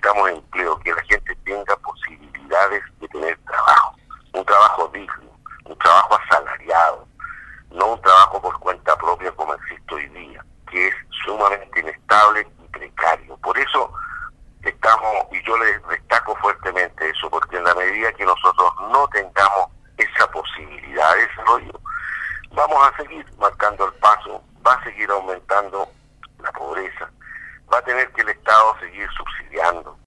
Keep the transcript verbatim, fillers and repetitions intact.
necesitamos empleo, que la gente tenga posibilidades de tener trabajo, un trabajo digno, un trabajo asalariado, no un trabajo por cuenta propia como existe hoy día, que es sumamente inestable y precario. Por eso estamos, y yo les destaco fuertemente eso, porque en la medida que nosotros no tengamos esa posibilidad de desarrollo, vamos a seguir marcando el paso, va a seguir aumentando la pobreza, va a tener que el Estado seguir subsidiando,